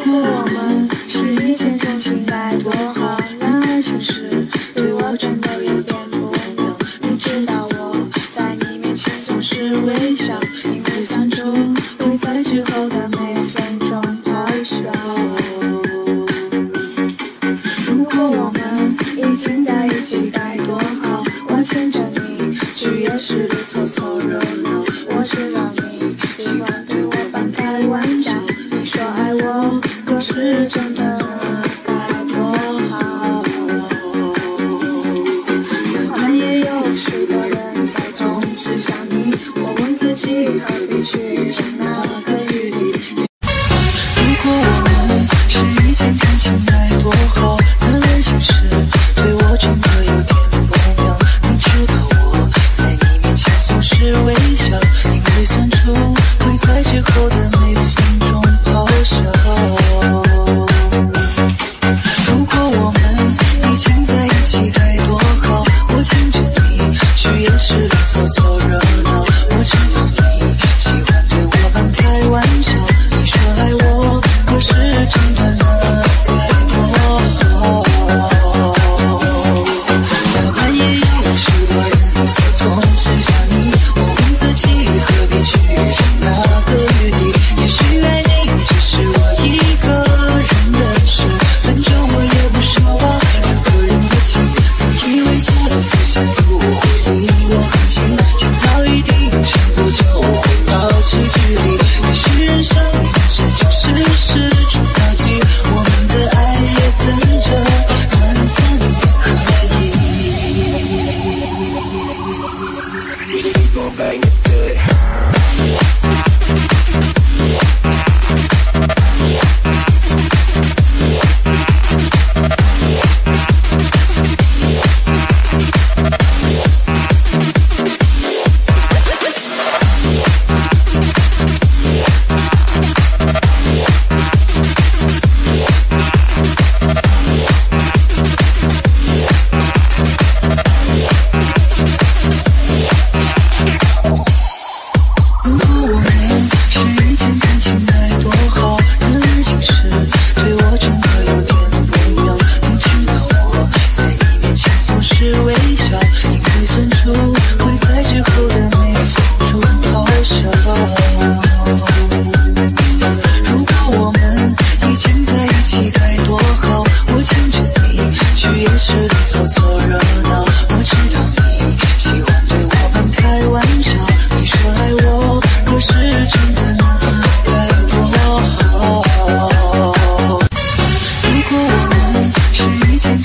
果我们是一见钟情该多好，然而现实对我真的有点不妙。你知道我在你面前总是微笑，因为想着会在之后的每分钟咆哮。如果我们已经在一起该多好，我牵着你去夜市里凑凑热闹。我知道你喜欢对我半开玩笑，你说爱我可是真的